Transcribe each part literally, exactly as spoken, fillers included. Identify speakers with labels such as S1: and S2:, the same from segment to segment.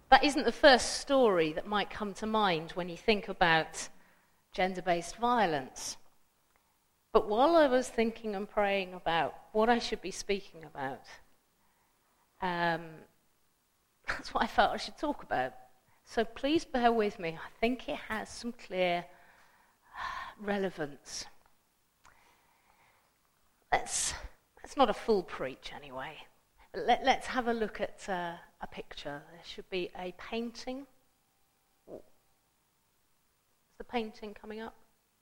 S1: that isn't the first story that might come to mind when you think about gender-based violence. But while I was thinking and praying about what I should be speaking about, um, that's what I felt I should talk about. So please bear with me. I think it has some clear relevance. Let's, that's not a full preach anyway. Let, let's have a look at uh, a picture. There should be a painting. Ooh. Is the painting coming up?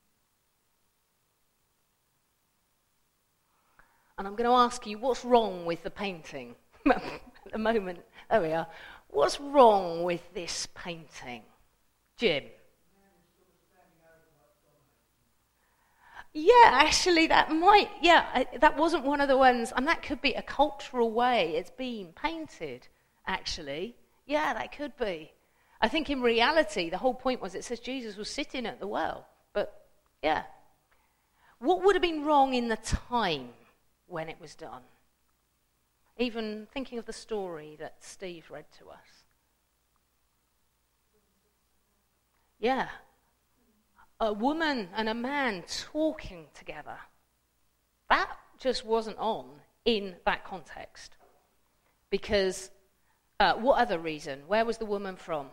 S1: And I'm going to ask you, what's wrong with the painting? At the moment, there we are. What's wrong with this painting? Jim? Yeah, actually, that might, yeah, that wasn't one of the ones, and that could be a cultural way it's been painted, actually. Yeah, that could be. I think in reality, the whole point was it says Jesus was sitting at the well, but yeah. What would have been wrong in the time when it was done? Even thinking of the story that Steve read to us. Yeah. A woman and a man talking together. That just wasn't on in that context. Because, uh, what other reason? Where was the woman from?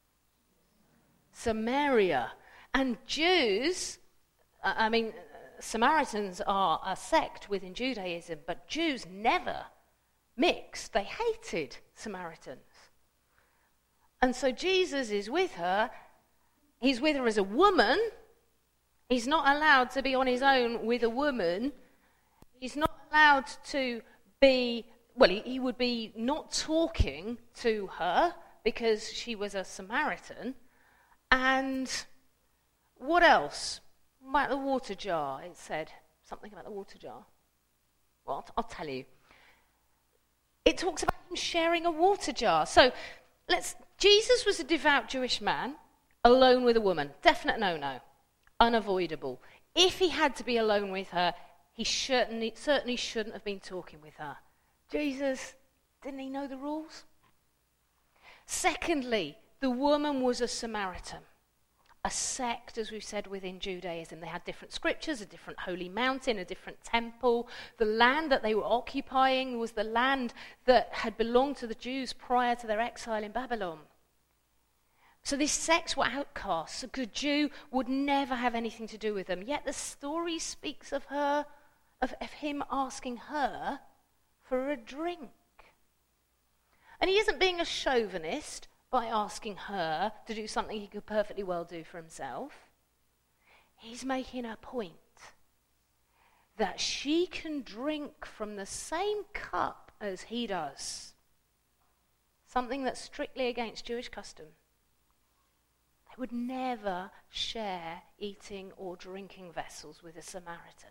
S1: Samaria. And Jews, uh, I mean, Samaritans are a sect within Judaism, but Jews never mixed. They hated Samaritans. And so Jesus is with her. He's with her as a woman. He's not allowed to be on his own with a woman. He's not allowed to be, well, he, he would be not talking to her because she was a Samaritan. And what else? About the water jar, it said. Something about the water jar. Well, I'll, I'll tell you. It talks about him sharing a water jar. So, let's. Jesus was a devout Jewish man, alone with a woman. Definite no-no. Unavoidable. If he had to be alone with her, he certainly, certainly shouldn't have been talking with her. Jesus, didn't he know the rules? Secondly, the woman was a Samaritan. A sect, as we've said, within Judaism. They had different scriptures, a different holy mountain, a different temple. The land that they were occupying was the land that had belonged to the Jews prior to their exile in Babylon. So these sects were outcasts. A good Jew would never have anything to do with them. Yet the story speaks of her, of, of him asking her for a drink. And he isn't being a chauvinist by asking her to do something he could perfectly well do for himself. He's making a point that she can drink from the same cup as he does. Something that's strictly against Jewish custom. They would never share eating or drinking vessels with a Samaritan.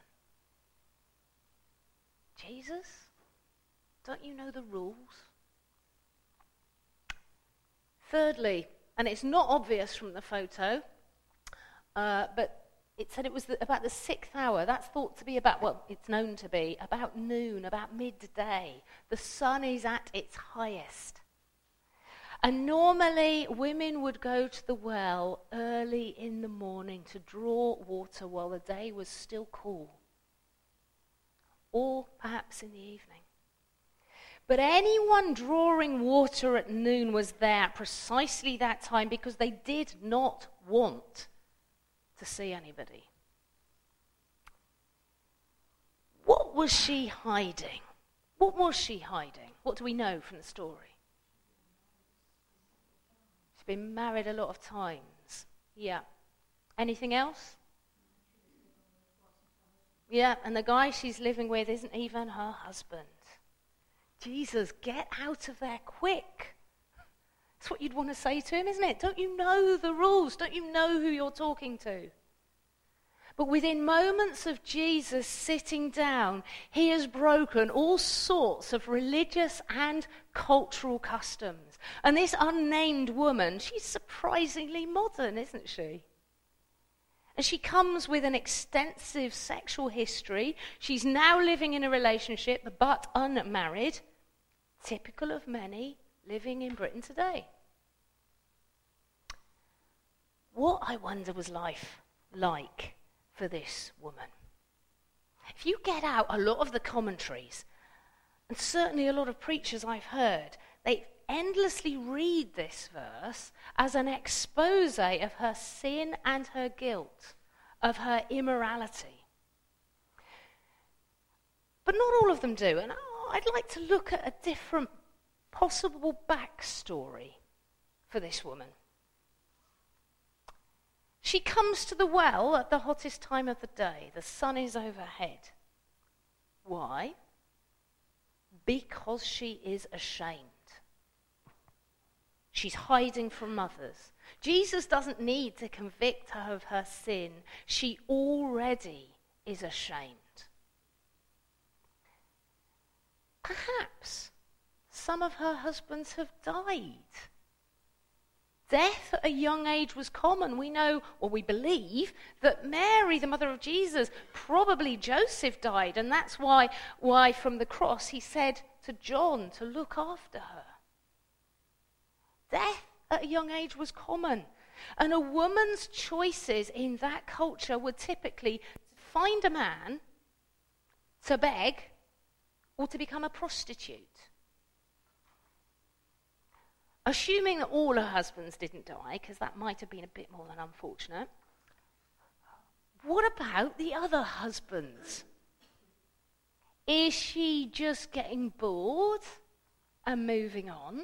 S1: Jesus, don't you know the rules? Thirdly, and it's not obvious from the photo, uh, but it said it was the, about the sixth hour. That's thought to be about, well, it's known to be, about noon, about midday. The sun is at its highest. And normally women would go to the well early in the morning to draw water while the day was still cool. Or perhaps in the evening. But anyone drawing water at noon was there at precisely that time because they did not want to see anybody. What was she hiding? What was she hiding? What do we know from the story? She's been married a lot of times. Yeah. Anything else? Yeah, and the guy she's living with isn't even her husband. Jesus, get out of there quick. That's what you'd want to say to him, isn't it? Don't you know the rules? Don't you know who you're talking to? But within moments of Jesus sitting down, he has broken all sorts of religious and cultural customs. And this unnamed woman, she's surprisingly modern, isn't she? And she comes with an extensive sexual history. She's now living in a relationship, but unmarried. Typical of many living in Britain today. What, I wonder, was life like for this woman? If you get out a lot of the commentaries, and certainly a lot of preachers I've heard, they endlessly read this verse as an expose of her sin and her guilt, of her immorality. But not all of them do, and I'd like to look at a different possible backstory for this woman. She comes to the well at the hottest time of the day. The sun is overhead. Why? Because she is ashamed. She's hiding from others. Jesus doesn't need to convict her of her sin. She already is ashamed. Perhaps some of her husbands have died. Death at a young age was common. We know, or we believe, that Mary, the mother of Jesus, probably Joseph died, and that's why, why from the cross he said to John to look after her. Death at a young age was common, and a woman's choices in that culture were typically to find a man, to beg, or to become a prostitute. Assuming that all her husbands didn't die, because that might have been a bit more than unfortunate, what about the other husbands? Is she just getting bored and moving on?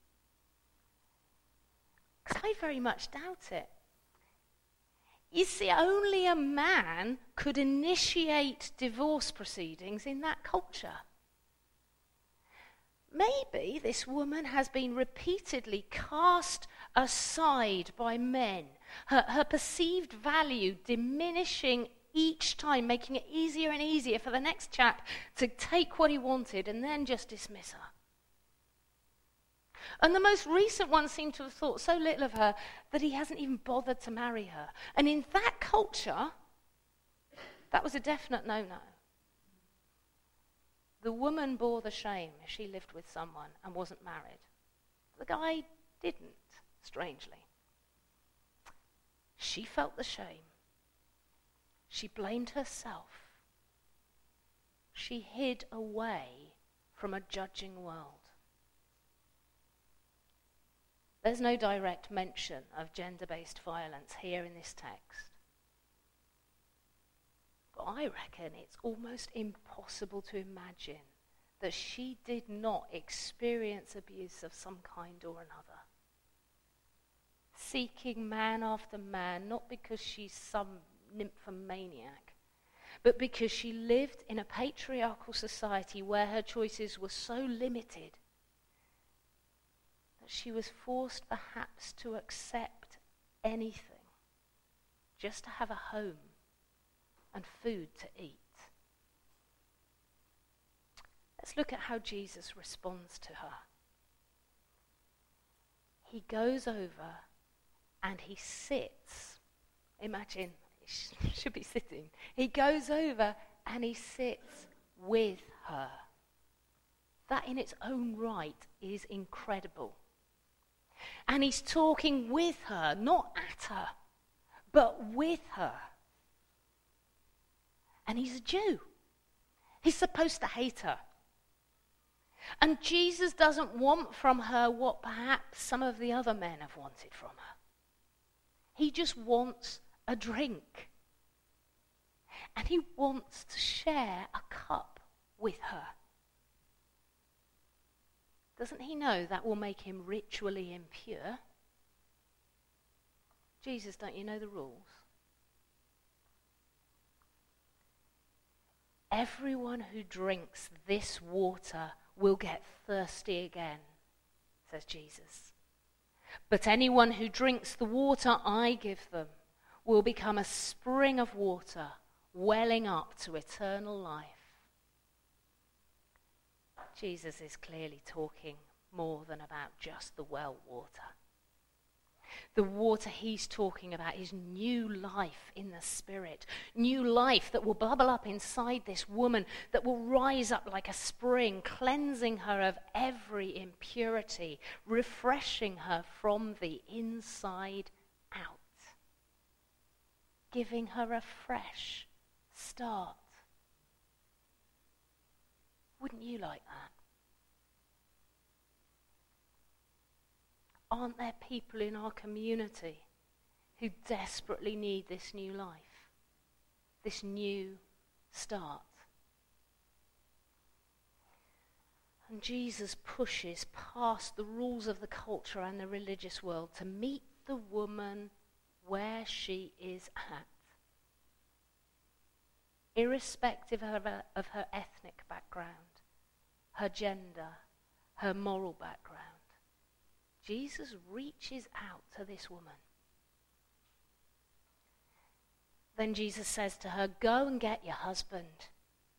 S1: Because I very much doubt it. You see, only a man could initiate divorce proceedings in that culture. Maybe this woman has been repeatedly cast aside by men, her, her perceived value diminishing each time, making it easier and easier for the next chap to take what he wanted and then just dismiss her. And the most recent one seemed to have thought so little of her that he hasn't even bothered to marry her. And in that culture, that was a definite no-no. The woman bore the shame if she lived with someone and wasn't married. The guy didn't, strangely. She felt the shame. She blamed herself. She hid away from a judging world. There's no direct mention of gender-based violence here in this text. But I reckon it's almost impossible to imagine that she did not experience abuse of some kind or another. Seeking man after man, not because she's some nymphomaniac, but because she lived in a patriarchal society where her choices were so limited that she was forced perhaps to accept anything just to have a home and food to eat. Let's look at how Jesus responds to her. He goes over and he sits. Imagine, he should be sitting. He goes over and he sits with her. That in its own right is incredible. And he's talking with her, not at her, but with her. And he's a Jew. He's supposed to hate her. And Jesus doesn't want from her what perhaps some of the other men have wanted from her. He just wants a drink. And he wants to share a cup with her. Doesn't he know that will make him ritually impure? Jesus, don't you know the rules? Everyone who drinks this water will get thirsty again, says Jesus. But anyone who drinks the water I give them will become a spring of water welling up to eternal life. Jesus is clearly talking more than about just the well water. The water he's talking about is new life in the Spirit. New life that will bubble up inside this woman, that will rise up like a spring, cleansing her of every impurity, refreshing her from the inside out. giving her a fresh start. Wouldn't you like that? Aren't there people in our community who desperately need this new life, this new start? And Jesus pushes past the rules of the culture and the religious world to meet the woman where she is at, irrespective of her, of her ethnic background, her gender, her moral background. Jesus reaches out to this woman. Then Jesus says to her, "Go and get your husband."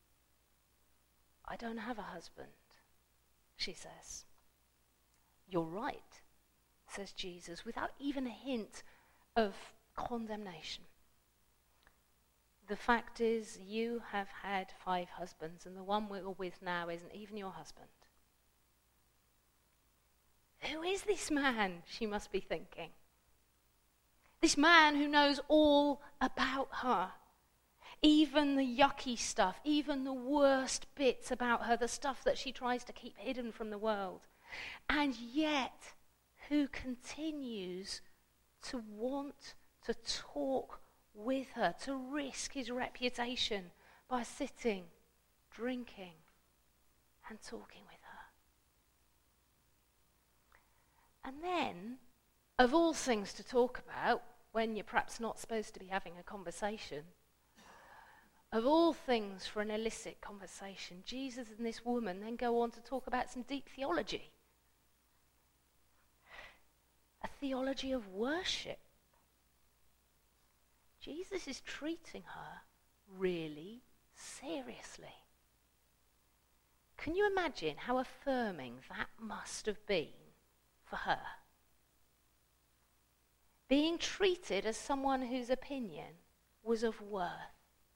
S1: "I don't have a husband," she says. "You're right," says Jesus, without even a hint of condemnation. "The fact is, you have had five husbands, and the one we're with now isn't even your husband." Who is this man, she must be thinking? This man who knows all about her. Even the yucky stuff, even the worst bits about her, the stuff that she tries to keep hidden from the world. And yet, who continues to want to talk with her, to risk his reputation by sitting, drinking, and talking with her. And then, of all things to talk about, when you're perhaps not supposed to be having a conversation, of all things for an illicit conversation, Jesus and this woman then go on to talk about some deep theology. A theology of worship. Jesus is treating her really seriously. Can you imagine how affirming that must have been for her? Being treated as someone whose opinion was of worth.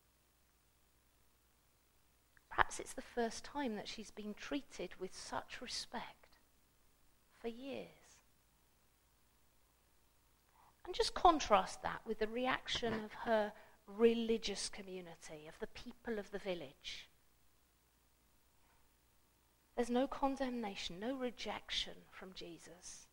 S1: Perhaps it's the first time that she's been treated with such respect for years. And just contrast that with the reaction of her religious community, of the people of the village. There's no condemnation, no rejection from Jesus.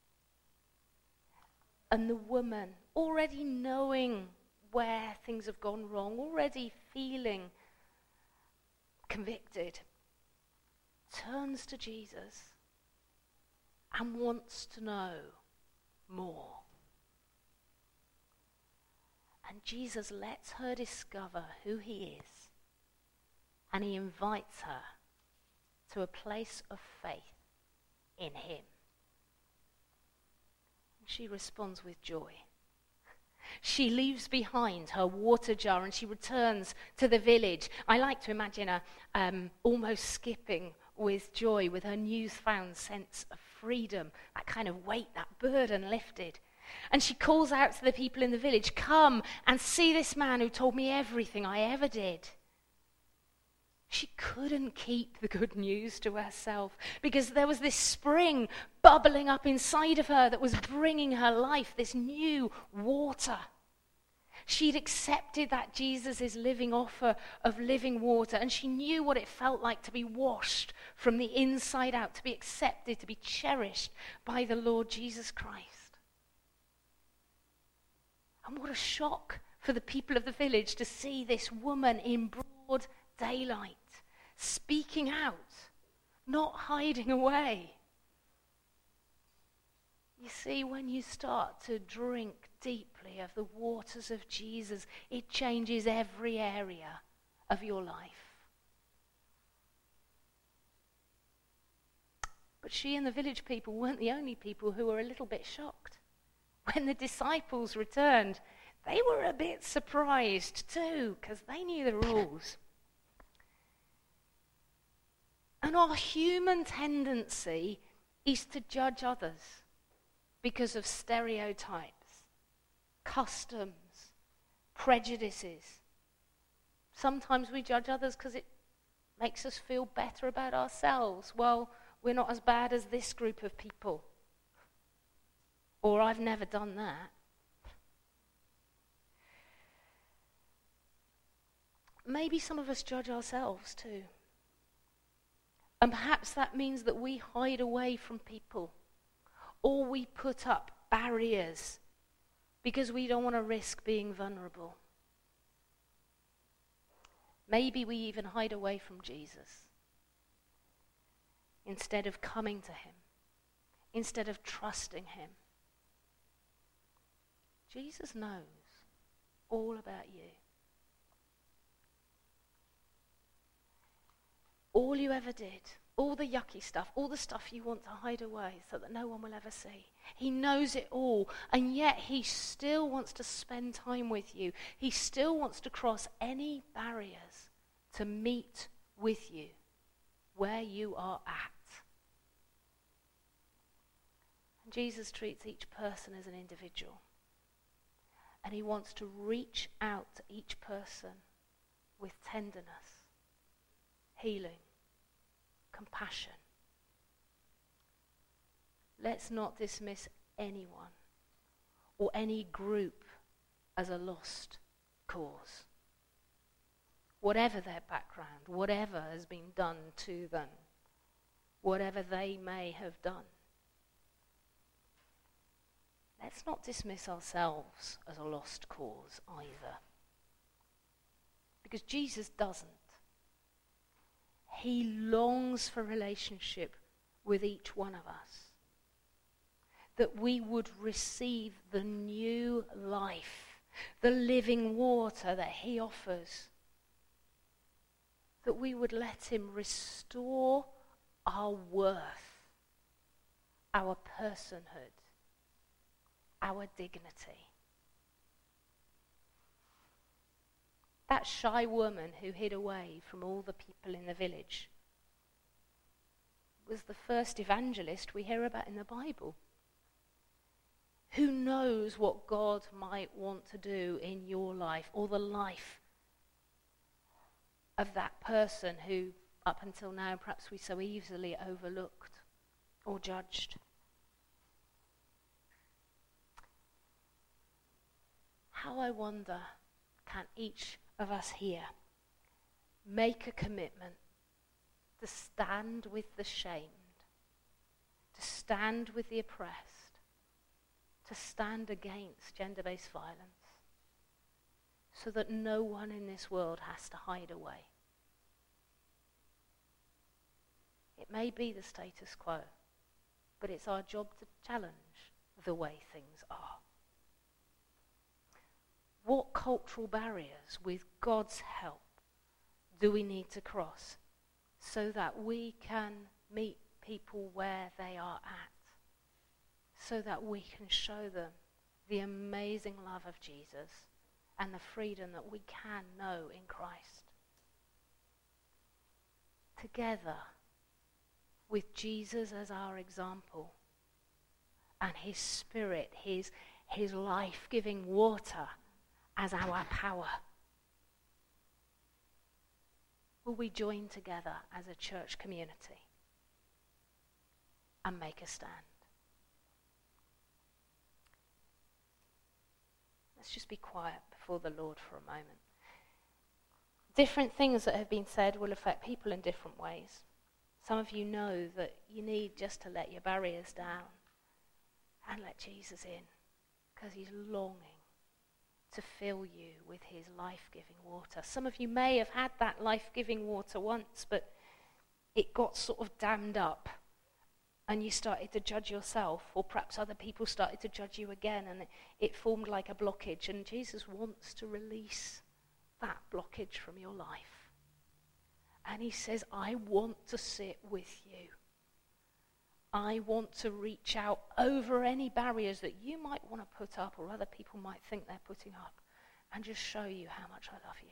S1: And the woman, already knowing where things have gone wrong, already feeling convicted, turns to Jesus and wants to know more. And Jesus lets her discover who he is, and he invites her to a place of faith in him. And she responds with joy. She leaves behind her water jar and she returns to the village. I like to imagine her um, almost skipping with joy, with her newfound sense of freedom, that kind of weight, that burden lifted. And she calls out to the people in the village, "Come and see this man who told me everything I ever did." She couldn't keep the good news to herself because there was this spring bubbling up inside of her that was bringing her life, this new water. She'd accepted that Jesus' living offer of living water, and she knew what it felt like to be washed from the inside out, to be accepted, to be cherished by the Lord Jesus Christ. And what a shock for the people of the village to see this woman in broad daylight, speaking out, not hiding away. You see, when you start to drink deeply of the waters of Jesus, it changes every area of your life. But she and the village people weren't the only people who were a little bit shocked. When the disciples returned, they were a bit surprised too, because they knew the rules. And our human tendency is to judge others because of stereotypes, customs, prejudices. Sometimes we judge others because it makes us feel better about ourselves. Well, we're not as bad as this group of people. Or I've never done that. maybe some of us judge ourselves too. And perhaps that means that we hide away from people, or we put up barriers because we don't want to risk being vulnerable. Maybe we even hide away from Jesus instead of coming to him, instead of trusting him. Jesus knows all about you. All you ever did, all the yucky stuff, all the stuff you want to hide away so that no one will ever see. He knows it all, and yet he still wants to spend time with you. He still wants to cross any barriers to meet with you where you are at. And Jesus treats each person as an individual, and he wants to reach out to each person with tenderness, healing, compassion. Let's not dismiss anyone or any group as a lost cause. Whatever their background, whatever has been done to them, whatever they may have done. Let's not dismiss ourselves as a lost cause either. Because Jesus doesn't. He longs for relationship with each one of us. That we would receive the new life, the living water that he offers. That we would let him restore our worth, our personhood, our dignity. That shy woman who hid away from all the people in the village was the first evangelist we hear about in the Bible. Who knows what God might want to do in your life or the life of that person who up until now perhaps we so easily overlooked or judged. How I wonder, can each of us here make a commitment to stand with the shamed, to stand with the oppressed, to stand against gender-based violence, so that no one in this world has to hide away. It may be the status quo, but it's our job to challenge the way things are. What cultural barriers, with God's help, do we need to cross so that we can meet people where they are at, so that we can show them the amazing love of Jesus and the freedom that we can know in Christ? Together, with Jesus as our example, and his Spirit, his, his life-giving water as our power, will we join together as a church community and make a stand? Let's just be quiet before the Lord for a moment. Different things that have been said will affect people in different ways. Some of you know that you need just to let your barriers down and let Jesus in, because he's longing to fill you with his life-giving water. Some of you may have had that life-giving water once, but it got sort of dammed up and you started to judge yourself, or perhaps other people started to judge you again, and it, it formed like a blockage. And Jesus wants to release that blockage from your life. And he says, I want to sit with you. I want to reach out over any barriers that you might want to put up or other people might think they're putting up, and just show you how much I love you.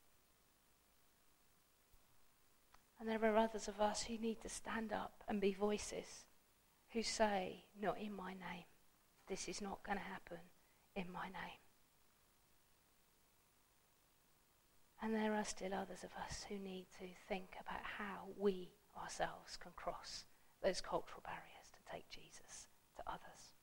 S1: And there are others of us who need to stand up and be voices who say, not in my name. This is not going to happen in my name. And there are still others of us who need to think about how we ourselves can cross those cultural barriers to take Jesus to others.